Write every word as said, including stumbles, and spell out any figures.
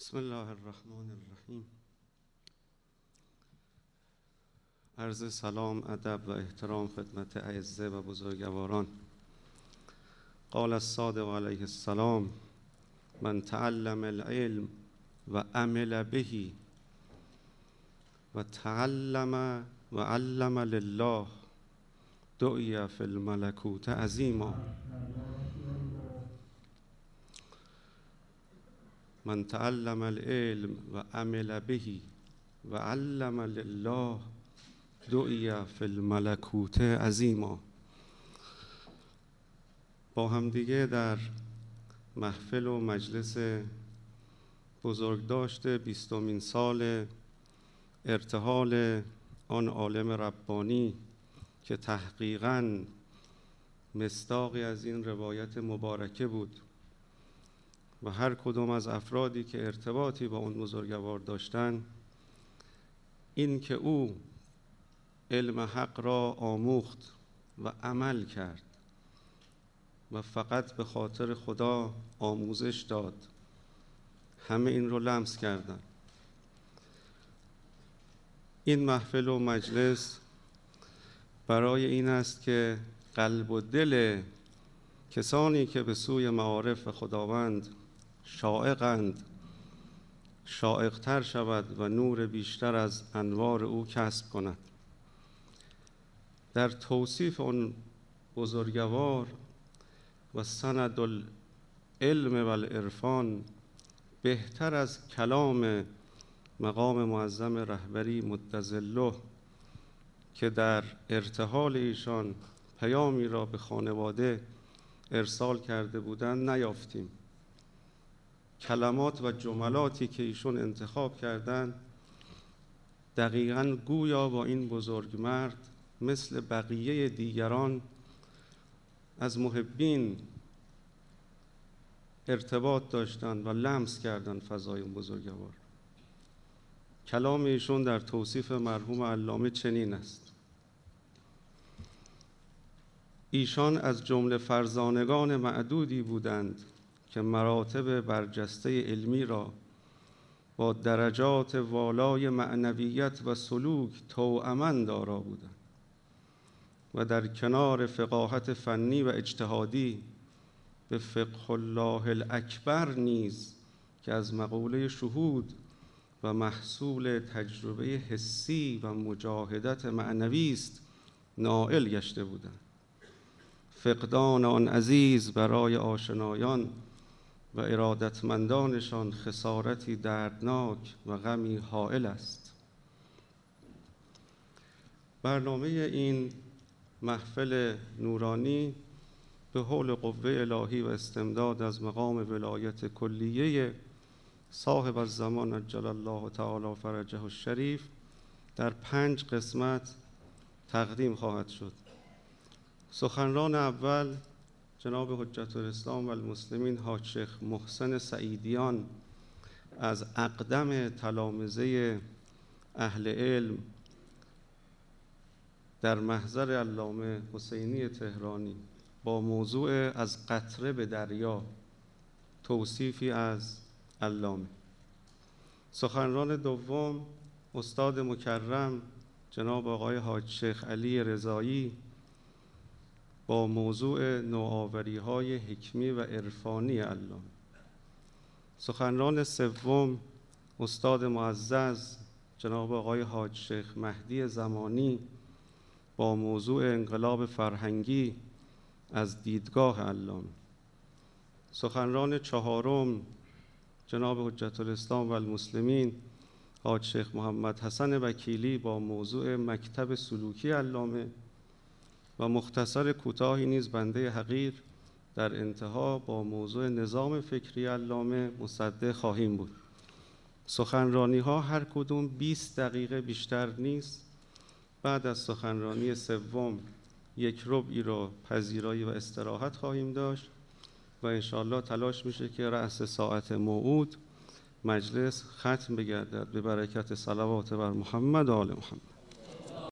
بسم الله الرحمن الرحیم. عرض سلام، ادب و احترام خدمت اعزه و بزرگواران. قال الصادق علیه السلام: من تعلم العلم و عمل به و تعلم و علم لله دعی فی الملکوت عظیما. من تعلم العلم و عمل به و علم لله دعی فی الملکوت عظیما. با همدیگه در محفل و مجلس بزرگداشت بیستمین سال ارتحال آن عالم ربانی که تحقیقاً مصداقی از این روایت مبارکه بود و هر کدام از افرادی که ارتباطی با اون بزرگوار داشتن، این که او علم حق را آموخت و عمل کرد و فقط به خاطر خدا آموزش داد، همه این رو لمس کردن. این محفل و مجلس برای این است که قلب و دل کسانی که به سوی معارف خداوند شائقند شائق‌تر شود و نور بیشتر از انوار او کسب کند. در توصیف آن بزرگوار و سند العلم و العرفان بهتر از کلام مقام معظم رهبری مدظله که در ارتحال ایشان پیامی را به خانواده ارسال کرده بودند نیافتیم. کلمات و جملاتی که ایشون انتخاب کردند دقیقاً گویا با این بزرگمرد مثل بقیه دیگران از محبین ارتباط داشتند و لمس کردند فضای اون بزرگوار. کلام ایشون در توصیف مرحوم علامه چنین است: ایشان از جمله فرزانگان معدودی بودند که مراتب برجسته علمی را با درجات والای معنویت و سلوک توأماً دارا بودند و در کنار فقاهت فنی و اجتهادی به فقه الله الاکبر نیز که از مقوله شهود و محصول تجربه حسی و مجاهدت معنوی است نائل گشته بودند. فقدان آن عزیز برای آشنایان و ارادتمندانشان خسارتی دردناک و غمی هائل است. برنامه این محفل نورانی به حول قوه الهی و استمداد از مقام ولایت کلیه صاحب الزمان عجل الله تعالی فرجه الشریف در پنج قسمت تقدیم خواهد شد. سخنران اول جناب حجت الاسلام و المسلمین حاج شیخ محسن سعیدیان از اقدم تلامذه اهل علم در محضر علامه حسینی تهرانی با موضوع از قطره به دریا، توصیفی از علامه. سخنران دوم استاد مکرم جناب آقای حاج شیخ علی رضایی با موضوع نوآوری‌های حکمی و عرفانی علامه. سخنران سوم استاد معزز جناب آقای حاج شیخ مهدی زمانی با موضوع انقلاب فرهنگی از دیدگاه علامه. سخنران چهارم جناب حجت الاسلام و المسلمین حاج شیخ محمد حسن وکیلی با موضوع مکتب سلوکی علامه و مختصر کوتاهی نیز بنده حقیر در انتها با موضوع نظام فکری علامه مصدق خواهیم بود. سخنرانی ها هر کدوم بیست دقیقه بیشتر نیست. بعد از سخنرانی سوم یک ربعی رو پذیرایی و استراحت خواهیم داشت و انشاءالله تلاش میشه که رأس ساعت موعود مجلس ختم بگردد به برکت صلوات بر محمد و آل محمد.